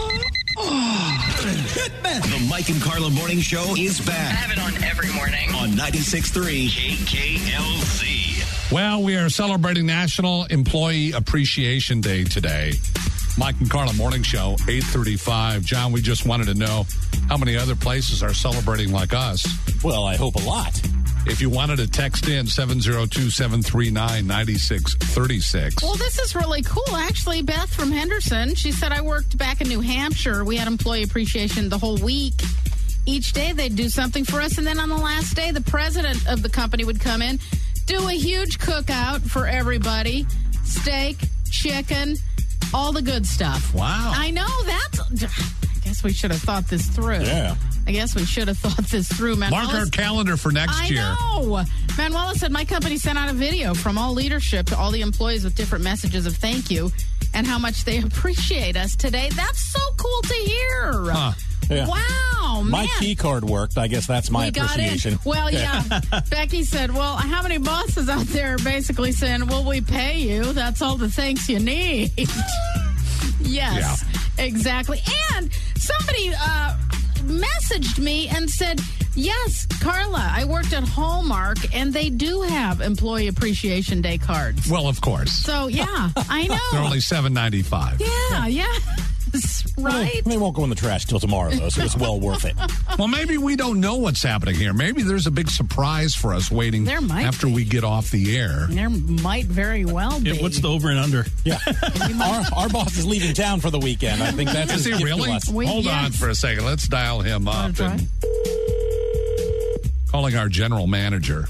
Speaker 1: The Mike and Carla Morning Show is back.
Speaker 16: I have it on every morning.
Speaker 1: On ninety-six point three K K L Z.
Speaker 2: Well, we are celebrating National Employee Appreciation Day today. Mike and Carla Morning Show, eight thirty-five. John, we just wanted to know how many other places are celebrating like us.
Speaker 10: Well, I hope a lot.
Speaker 2: If you wanted to text in, seven oh two, seven three nine, nine six three six.
Speaker 7: Well, this is really cool. Actually, Beth from Henderson, she said, I worked back in New Hampshire. We had employee appreciation the whole week. Each day they'd do something for us. And then on the last day, the president of the company would come in, do a huge cookout for everybody. Steak, chicken, all the good stuff.
Speaker 2: Wow.
Speaker 7: I know. That's... I guess we should have thought this through.
Speaker 2: Yeah.
Speaker 7: I guess we should have thought this through, man.
Speaker 2: Mark our calendar for next
Speaker 7: I
Speaker 2: year.
Speaker 7: know. Manuela said, my company sent out a video from all leadership to all the employees with different messages of thank you and how much they appreciate us today. That's so cool to hear.
Speaker 10: Huh. Yeah.
Speaker 7: Wow, man.
Speaker 10: My key card worked. I guess that's my
Speaker 7: We got
Speaker 10: appreciation.
Speaker 7: in. Well, yeah. Becky said, well, how many bosses out there are basically saying, well, we pay you. That's all the thanks you need. Yes, exactly. And somebody uh, messaged me and said, yes, Carla, I worked at Hallmark, and they do have Employee Appreciation Day cards.
Speaker 2: Well, of course.
Speaker 7: So, yeah, I know.
Speaker 2: They're only seven ninety-five.
Speaker 7: Yeah, yeah. Right?
Speaker 10: They won't go in the trash till tomorrow, though, so it's well worth it.
Speaker 2: Well, maybe we don't know what's happening here. Maybe there's a big surprise for us waiting
Speaker 7: There might
Speaker 2: after we get off the air.
Speaker 7: There might very well be.
Speaker 9: Yeah, what's the over and under?
Speaker 10: Yeah. our, our boss is leaving town for the weekend. I think that's
Speaker 2: Is
Speaker 10: his
Speaker 2: he
Speaker 10: gift to
Speaker 2: really?
Speaker 10: us.
Speaker 7: We-
Speaker 2: Hold on
Speaker 7: yes.
Speaker 2: for a second. Let's dial him up.
Speaker 7: Wanna try?
Speaker 2: And calling our general manager.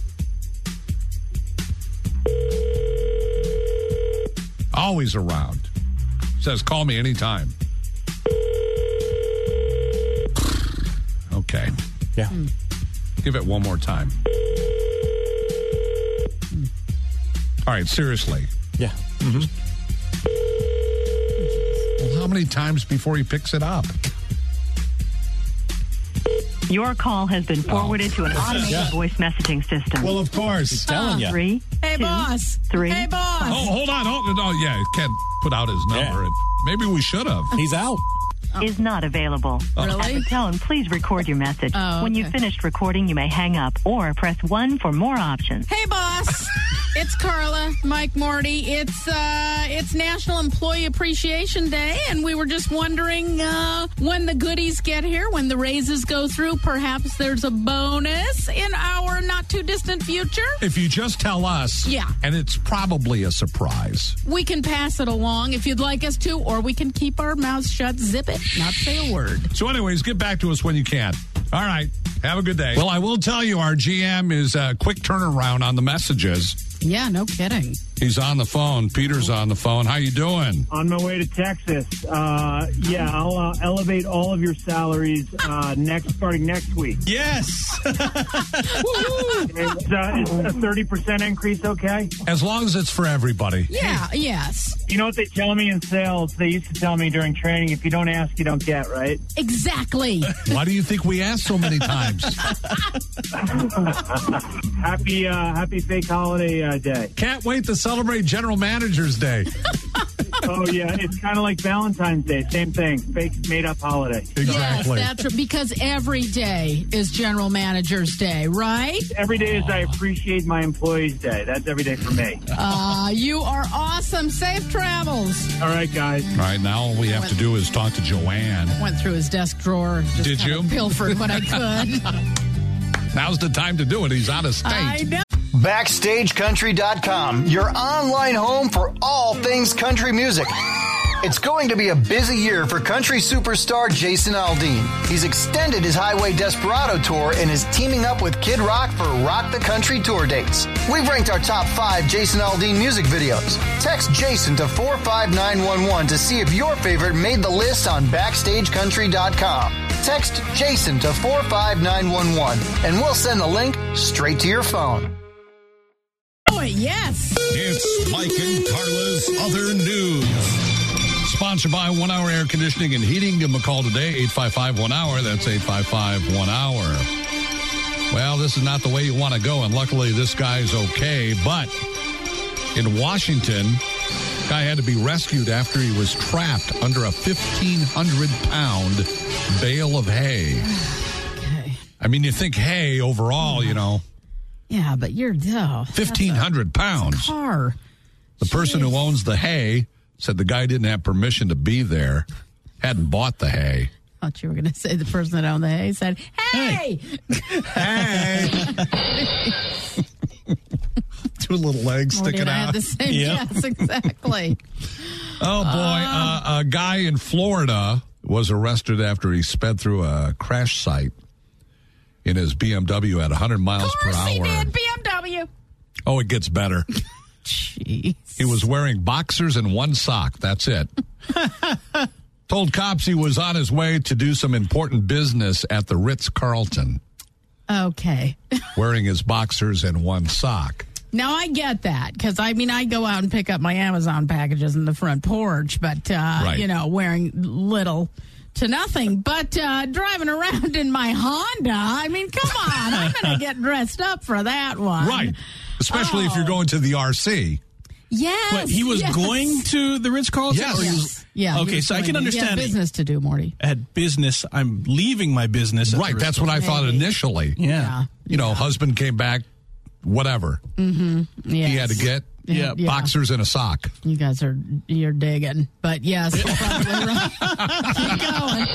Speaker 2: Always around. Says, call me anytime. Okay.
Speaker 10: Yeah.
Speaker 7: Hmm.
Speaker 2: Give it one more time. All right, seriously.
Speaker 10: Yeah.
Speaker 2: Well, how many times before he picks it up?
Speaker 17: Your call has been forwarded to an automated
Speaker 2: Yeah.
Speaker 17: voice messaging system.
Speaker 2: Well, of course.
Speaker 10: He's telling you.
Speaker 17: Three,
Speaker 7: Hey,
Speaker 17: two,
Speaker 7: boss.
Speaker 17: three.
Speaker 7: Hey, boss.
Speaker 2: Oh, hold on. Oh, no, yeah, can't put out his number.
Speaker 10: Yeah.
Speaker 2: Maybe we should have.
Speaker 10: He's out.
Speaker 17: Is not available.
Speaker 7: Really?
Speaker 17: At the tone, please record your message.
Speaker 7: Oh,
Speaker 17: When you've
Speaker 7: okay.
Speaker 17: finished recording, you may hang up or press one for more options.
Speaker 7: Hey, boss. It's Carla, Mike, Morty. It's uh, it's National Employee Appreciation Day, and we were just wondering uh, when the goodies get here, when the raises go through. Perhaps there's a bonus in our not too distant future.
Speaker 2: If you just tell us,
Speaker 7: Yeah.
Speaker 2: and it's probably a surprise.
Speaker 7: We can pass it along if you'd like us to, or we can keep our mouths shut, zip it, not say a word.
Speaker 2: So anyways, get back to us when you can. All right. Have a good day. Well, I will tell you, our G M is a quick turnaround on the messages.
Speaker 7: Yeah, no kidding.
Speaker 2: He's on the phone. Peter's on the phone. How you doing?
Speaker 18: On my way to Texas. Uh, yeah, I'll uh, elevate all of your salaries uh, next, starting next week.
Speaker 9: Yes.
Speaker 18: Is, uh, is a thirty percent increase okay?
Speaker 2: As long as it's for everybody.
Speaker 7: Yeah, yes.
Speaker 18: You know what they tell me in sales? They used to tell me during training, if you don't ask, you don't get, right?
Speaker 7: Exactly.
Speaker 2: Why do you think we ask so many times?
Speaker 18: happy, uh, happy fake holiday uh, day.
Speaker 2: Can't wait to celebrate General Manager's Day.
Speaker 18: Oh, yeah. It's kind of like Valentine's Day. Same thing. Fake, made-up holiday.
Speaker 2: Exactly.
Speaker 7: Yes, that's because every day is General Manager's Day, right?
Speaker 18: Every day is I appreciate my employees' day. That's every day for me.
Speaker 7: Uh, you are awesome. Safe travels.
Speaker 18: All right, guys.
Speaker 2: All right, now all we have to do is talk to Joanne.
Speaker 7: Went through his desk drawer. Just
Speaker 2: Did
Speaker 7: kind
Speaker 2: you?
Speaker 7: of pilfered what I could.
Speaker 2: Now's the time to do it. He's out of state.
Speaker 7: I know.
Speaker 11: Backstage Country dot com, your online home for all things country music. It's going to be a busy year for country superstar Jason Aldean. He's extended his Highway Desperado tour and is teaming up with Kid Rock for Rock the Country tour dates. We've ranked our top five Jason Aldean music videos. Text Jason to four five nine one one to see if your favorite made the list on Backstage Country dot com. Text Jason to four five nine one one and we'll send the link straight to your phone.
Speaker 7: Oh, yes.
Speaker 1: It's Mike and Carla's Other News.
Speaker 2: Sponsored by One Hour Air Conditioning and Heating. Give them a call today, eight five five one hour. That's eight five five one hour. Well, this is not the way you want to go, and luckily this guy's okay. But in Washington, guy had to be rescued after he was trapped under a fifteen hundred pound bale of hay.
Speaker 7: Okay.
Speaker 2: I mean, you think hay overall, you know.
Speaker 7: Yeah, but you're oh,
Speaker 2: fifteen hundred pounds.
Speaker 7: Car.
Speaker 2: The person who owns the hay said the guy didn't have permission to be there, hadn't bought the hay.
Speaker 7: I thought you were going to say the person that owned the hay said, hey!
Speaker 2: Hey! Two little legs
Speaker 7: Morty
Speaker 2: sticking
Speaker 7: and I
Speaker 2: out.
Speaker 7: have the same,
Speaker 2: Yep.
Speaker 7: Yes, exactly.
Speaker 2: Oh, boy. Uh, a guy in Florida was arrested after he sped through a crash site in his B M W at one hundred miles per
Speaker 7: Of course he
Speaker 2: hour.
Speaker 7: did, B M W.
Speaker 2: Oh, it gets better.
Speaker 7: Jeez.
Speaker 2: He was wearing boxers and one sock. That's it. Told cops he was on his way to do some important business at the Ritz-Carlton,
Speaker 7: Okay.
Speaker 2: wearing his boxers and one sock.
Speaker 7: Now, I get that, because, I mean, I go out and pick up my Amazon packages in the front porch, but, uh,
Speaker 2: Right.
Speaker 7: you know, wearing little to nothing. But uh, driving around in my Honda, I mean, come on. I'm going to get dressed up for that one.
Speaker 2: Right. Especially if
Speaker 7: Oh.
Speaker 2: you're going to the R C.
Speaker 7: Yes.
Speaker 9: But he was
Speaker 7: yes.
Speaker 9: going to the Ritz-Carlton?
Speaker 2: Yes.
Speaker 9: Or he was-
Speaker 7: Yes. Yeah. he
Speaker 9: Okay,
Speaker 7: was
Speaker 9: so I
Speaker 7: going
Speaker 9: can
Speaker 7: to- he
Speaker 9: understand
Speaker 7: had
Speaker 9: it.
Speaker 7: business to do, Morty.
Speaker 9: I had business. I'm leaving my business. at
Speaker 2: Right.
Speaker 9: the
Speaker 2: That's what I thought
Speaker 7: Maybe.
Speaker 2: initially.
Speaker 9: Yeah.
Speaker 7: Yeah.
Speaker 2: You know, husband came back, whatever.
Speaker 7: Mm-hmm. Yes.
Speaker 2: He had to get
Speaker 7: Yeah. Yeah.
Speaker 2: boxers and a sock.
Speaker 7: You guys are, you're digging. But yes, you're probably right. Keep going.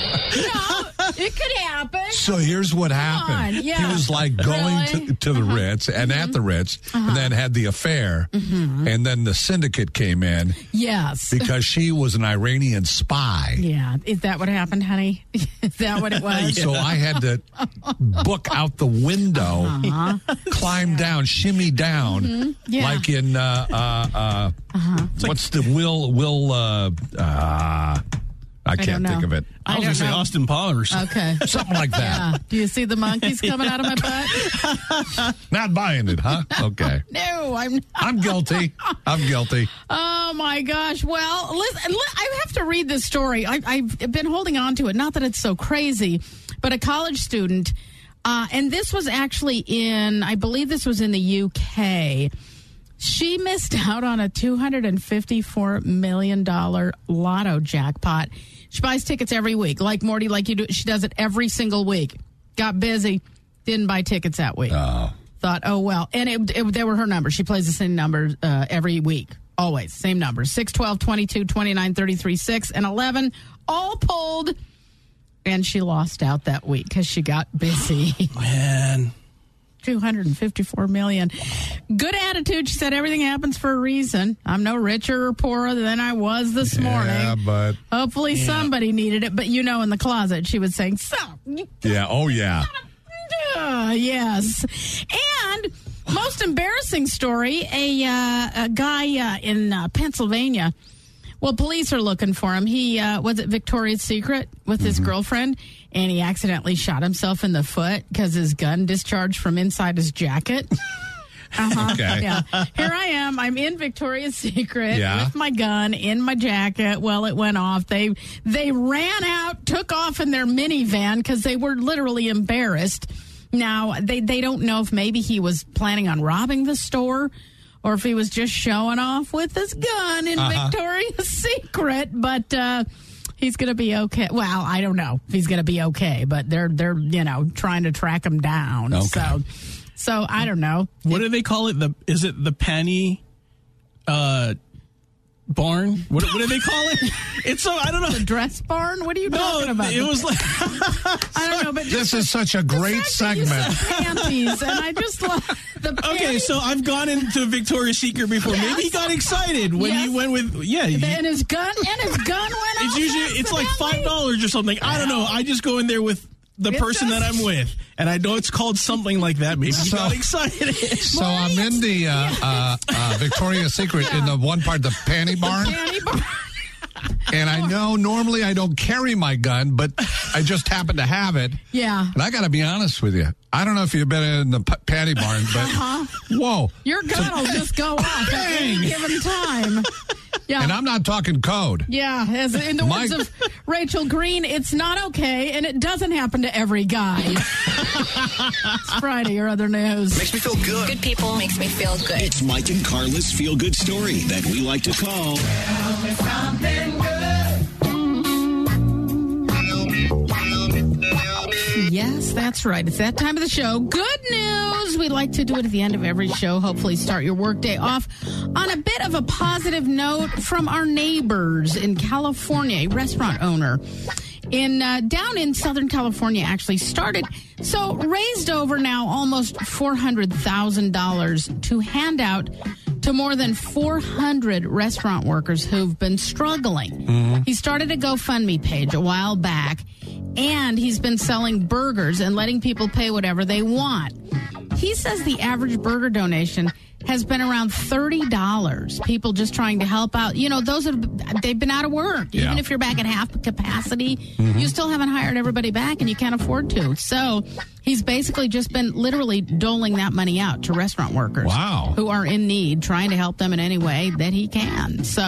Speaker 7: No, it could happen.
Speaker 2: So here's what happened.
Speaker 7: on, yeah.
Speaker 2: He was like going
Speaker 7: Really?
Speaker 2: to, to the Ritz and at the Ritz and then had the affair. And then the syndicate came in
Speaker 7: Yes.
Speaker 2: because she was an Iranian spy.
Speaker 7: Yeah. Is that what happened, honey? Is that what it was?
Speaker 2: So I had to book out the window,
Speaker 7: Uh-huh.
Speaker 2: climb down, shimmy down,
Speaker 7: Mhm. Yeah.
Speaker 2: like in uh, uh, uh,
Speaker 7: Uh-huh.
Speaker 2: what's the Will Will? Uh, uh, I can't
Speaker 7: don't
Speaker 2: think
Speaker 7: know.
Speaker 2: of it.
Speaker 9: I was
Speaker 7: I
Speaker 9: going
Speaker 7: don't
Speaker 9: to say
Speaker 7: know.
Speaker 9: Austin Powers.
Speaker 7: Okay.
Speaker 2: Something like that.
Speaker 7: Yeah. Do you see the monkeys coming out of my butt?
Speaker 2: Not buying it, huh? Okay.
Speaker 7: No, I'm not.
Speaker 2: I'm guilty. I'm guilty.
Speaker 7: Oh, my gosh. Well, listen, li- I have to read this story. I, I've been holding on to it. Not that it's so crazy, but a college student, uh, and this was actually in, I believe this was in the U K. She missed out on a two hundred fifty-four million dollars lotto jackpot. She buys tickets every week, like Morty, like you do. She does it every single week. Got busy, didn't buy tickets that week.
Speaker 2: Oh.
Speaker 7: Thought, oh, well. And it, it, they were her numbers. She plays the same numbers uh, every week. Always. Same numbers. six, twelve, twenty-two, twenty-nine, thirty-three, six, and eleven. All pulled. And she lost out that week because she got busy.
Speaker 9: Man.
Speaker 7: two hundred fifty-four million dollars. Good attitude. She said everything happens for a reason. I'm no richer or poorer than I was this
Speaker 2: Yeah,
Speaker 7: morning.
Speaker 2: but
Speaker 7: Hopefully
Speaker 2: Yeah.
Speaker 7: somebody needed it. But you know, in the closet, she was saying, so,
Speaker 2: yeah. Oh yeah.
Speaker 7: uh, yes. And most embarrassing story, a, uh, a guy uh, in uh, Pennsylvania. Well, police are looking for him. He uh, was at Victoria's Secret with his girlfriend, and he accidentally shot himself in the foot because his gun discharged from inside his jacket. Uh-huh.
Speaker 2: Okay.
Speaker 7: Yeah. Here I am. I'm in Victoria's Secret
Speaker 2: Yeah.
Speaker 7: with my gun in my jacket. Well, it went off. They they ran out, took off in their minivan because they were literally embarrassed. Now, they, they don't know if maybe he was planning on robbing the store or if he was just showing off with his gun in
Speaker 2: Uh-huh.
Speaker 7: Victoria's Secret. secret, but uh, he's going to be okay. Well, I don't know if he's going to be okay, but they're they're you know trying to track him down.
Speaker 2: Okay.
Speaker 7: So, so I don't know.
Speaker 9: What do they call it? The is it the panty? Uh, barn? What, what do they call it? It's so I don't know.
Speaker 7: The dress barn? What are you
Speaker 9: no,
Speaker 7: talking about?
Speaker 9: It was like
Speaker 7: I don't know, but
Speaker 2: this is such a great segment.
Speaker 7: Panties, and I just love the panties.
Speaker 9: Okay, so I've gone into Victoria's Secret before.
Speaker 7: Yes.
Speaker 9: Maybe he got excited when
Speaker 7: Yes.
Speaker 9: he went with yeah. He,
Speaker 7: And his gun and his gun went
Speaker 9: it's
Speaker 7: off
Speaker 9: usually it's like
Speaker 7: accidentally.
Speaker 9: five dollars or something. I don't know. I just go in there with the
Speaker 7: It
Speaker 9: person that
Speaker 7: does.
Speaker 9: I'm with, and I know it's called something like that. Maybe he
Speaker 2: So-
Speaker 9: got excited.
Speaker 2: So I'm in the uh, uh, uh, Victoria's Secret in the one part, the panty barn.
Speaker 7: Panty barn.
Speaker 2: And I know normally I don't carry my gun, but I just happen to have it.
Speaker 7: Yeah.
Speaker 2: And I got to be honest with you. I don't know if you've been in the p- panty barn, but
Speaker 7: Uh-huh.
Speaker 2: whoa.
Speaker 7: Your gun will just go off at any given time. Yeah.
Speaker 2: And I'm not talking code.
Speaker 7: Yeah, as in the
Speaker 2: Mike-
Speaker 7: words of Rachel Green, it's not okay, and it doesn't happen to every guy. It's Friday, your other news.
Speaker 1: Makes me feel good.
Speaker 3: Good people makes me feel good.
Speaker 1: It's Mike and Carla's feel good story that we like to call
Speaker 7: Yes, that's right. It's that time of the show. Good news. We like to do it at the end of every show. Hopefully start your workday off on a bit of a positive note from our neighbors in California. A restaurant owner in uh, down in Southern California actually started, so raised over now almost four hundred thousand dollars to hand out to more than four hundred restaurant workers who've been struggling.
Speaker 2: Mm-hmm.
Speaker 7: He started a GoFundMe page a while back, and he's been selling burgers and letting people pay whatever they want. He says the average burger donation has been around thirty dollars. People just trying to help out. You know, those have, they've been out of work.
Speaker 2: Yeah.
Speaker 7: Even if you're back at half capacity,
Speaker 2: Mm-hmm.
Speaker 7: you still haven't hired everybody back and you can't afford to. So he's basically just been literally doling that money out to restaurant workers.
Speaker 2: Wow.
Speaker 7: Who are in need, trying to help them in any way that he can. So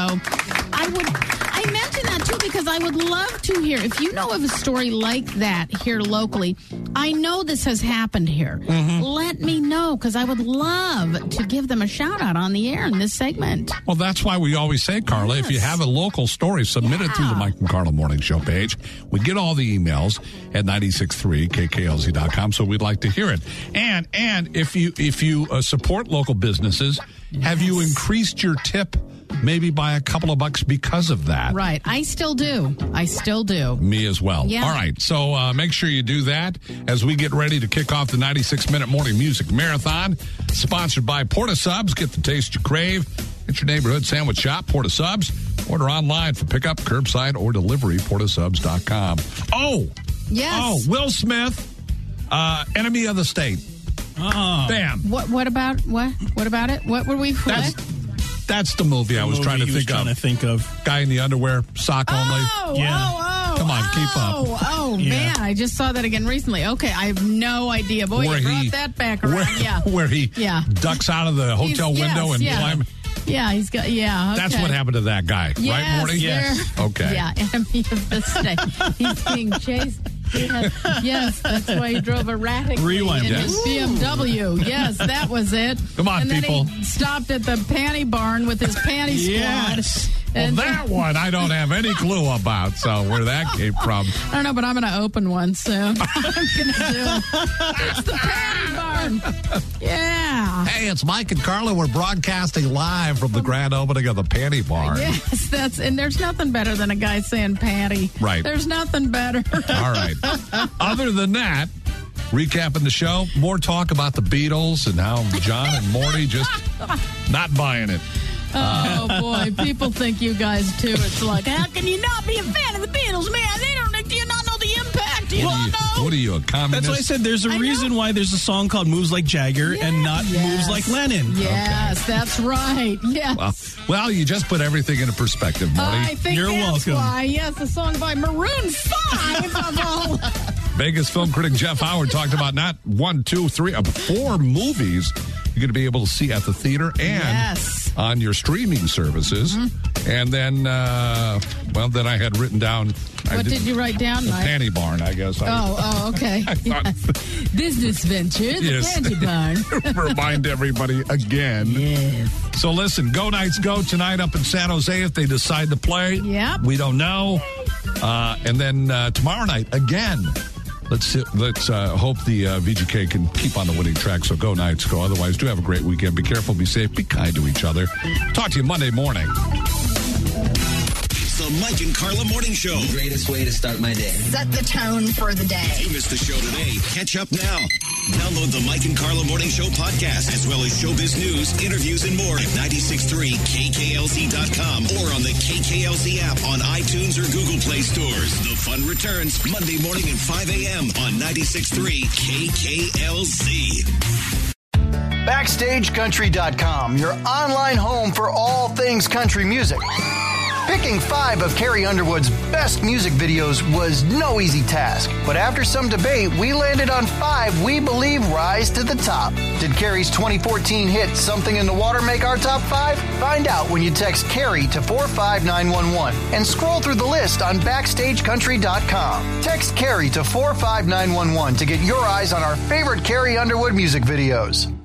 Speaker 7: I would, I mention that too because I would love to hear, if you know of a story like that here locally, I know this has happened here.
Speaker 2: Mm-hmm.
Speaker 7: Let me know because I would love to give them a shout out on the air in this segment.
Speaker 2: Well, that's why we always say, Carla, if you have a local story, submit it through the Mike and Carla Morning Show page. We get all the emails at nine six three K K L Z dot com, so we'd like to hear it. And and if you if you uh, support local businesses, have you increased your tip maybe by a couple of bucks because of that?
Speaker 7: Right. I still do. I still do.
Speaker 2: Me as well.
Speaker 7: Yeah.
Speaker 2: All right. So uh, make sure you do that as we get ready to kick off the ninety-six minute morning music marathon, sponsored by Porta Subs. Get the taste you crave. It's your neighborhood sandwich shop, Porta Subs. Order online for pickup, curbside, or delivery, porta subs dot com. Oh.
Speaker 7: Yes.
Speaker 2: Oh, Will Smith, uh, enemy of the state.
Speaker 9: Oh.
Speaker 2: Bam.
Speaker 7: What What about what? What about it? What were we?
Speaker 2: That's,
Speaker 7: what?
Speaker 2: that's the movie I was
Speaker 9: movie
Speaker 2: trying to
Speaker 9: he was
Speaker 2: think
Speaker 9: trying
Speaker 2: of.
Speaker 9: to think of.
Speaker 2: Guy in the underwear, sock only.
Speaker 7: Oh,
Speaker 9: Yeah.
Speaker 7: oh, oh.
Speaker 2: Come on, keep up.
Speaker 7: Oh, oh
Speaker 9: Yeah.
Speaker 7: man, I just saw that again recently. Okay, I have no idea. Boy,
Speaker 2: Where
Speaker 7: you brought
Speaker 2: he-
Speaker 7: that back around.
Speaker 2: Where,
Speaker 7: yeah.
Speaker 2: where he
Speaker 7: Yeah.
Speaker 2: ducks out of the hotel
Speaker 7: He's-
Speaker 2: window
Speaker 7: yes,
Speaker 2: and
Speaker 7: yeah.
Speaker 2: climb.
Speaker 7: Yeah, he's got, yeah. Okay.
Speaker 2: That's what happened to that guy,
Speaker 7: Yes,
Speaker 2: right, Morty?
Speaker 7: Yes.
Speaker 2: Okay.
Speaker 7: Yeah, enemy of the state. He's being chased. Yes, yes, that's why he drove erratically
Speaker 9: Rewind,
Speaker 7: in
Speaker 2: yes.
Speaker 7: his B M W. Yes, that was it.
Speaker 2: Come on,
Speaker 7: and then
Speaker 2: people.
Speaker 7: he stopped at the panty barn with his panty
Speaker 9: Yes.
Speaker 7: squad.
Speaker 2: Well,
Speaker 7: And-
Speaker 2: that one I don't have any clue about, so where that came from.
Speaker 7: I don't know, but I'm going to open one soon. I'm going to do it. It's the panty barn. Yeah.
Speaker 2: Hey, it's Mike and Carla. We're broadcasting live from the grand opening of the Panty Barn.
Speaker 7: Yes, that's, and there's nothing better than a guy saying panty.
Speaker 2: Right.
Speaker 7: There's nothing better.
Speaker 2: All right. Other than that, recapping the show, more talk about the Beatles and how John and Morty just not buying it.
Speaker 7: Oh, boy. People think you guys, too. It's like, how can you not be a fan of the Beatles, man? They don't, do you not know the impact? Do you
Speaker 2: What
Speaker 7: not
Speaker 2: are you,
Speaker 7: know?
Speaker 2: what are you, a communist?
Speaker 9: That's why I said there's a
Speaker 7: I
Speaker 9: reason
Speaker 7: know.
Speaker 9: why there's a song called Moves Like Jagger and not
Speaker 7: Yes.
Speaker 9: Moves Like Lennon.
Speaker 7: Yes, that's right. Yes.
Speaker 2: Well, well, you just put everything into perspective, Morty.
Speaker 7: I think
Speaker 9: You're
Speaker 7: that's
Speaker 9: welcome.
Speaker 7: why. Yes, a song by Maroon five of all.
Speaker 2: Vegas film critic Jeff Howard talked about not one, two, three, uh, four movies. You you're going to be able to see at the theater and
Speaker 7: Yes.
Speaker 2: on your streaming services.
Speaker 7: Mm-hmm.
Speaker 2: And then, uh, well, then I had written down. I
Speaker 7: What did you write down,
Speaker 2: The
Speaker 7: Mike?
Speaker 2: Panty Barn, I guess. I,
Speaker 7: Oh, oh, okay.
Speaker 2: I thought-
Speaker 7: Yes. Business venture, the
Speaker 2: Yes.
Speaker 7: Panty Barn.
Speaker 2: Remind everybody again.
Speaker 7: Yes.
Speaker 2: So listen, Go Knights go tonight up in San Jose if they decide to play.
Speaker 7: Yep.
Speaker 2: We don't know. Uh, and then uh, tomorrow night again. Let's let's uh, hope the uh, V G K can keep on the winning track. So Go Knights go. Otherwise, do have a great weekend. Be careful, be safe, be kind to each other. Talk to you Monday morning.
Speaker 1: It's the Mike and Carla Morning Show.
Speaker 14: The greatest way to start my day.
Speaker 3: Set the tone for the day.
Speaker 1: If you missed the show today, catch up now. Download the Mike and Carla Morning Show podcast, as well as showbiz news, interviews, and more at nine six three K K L Z dot com or on the K K L Z app on iTunes or Google Play stores. The fun returns Monday morning at five a.m. on nine six three K K L Z.
Speaker 11: Backstage Country dot com, your online home for all things country music. Picking five of Carrie Underwood's best music videos was no easy task, but after some debate, we landed on five we believe rise to the top. Did Carrie's twenty fourteen hit Something in the Water make our top five? Find out when you text Carrie to four five nine one one and scroll through the list on Backstage Country dot com. Text Carrie to four five nine one one to get your eyes on our favorite Carrie Underwood music videos.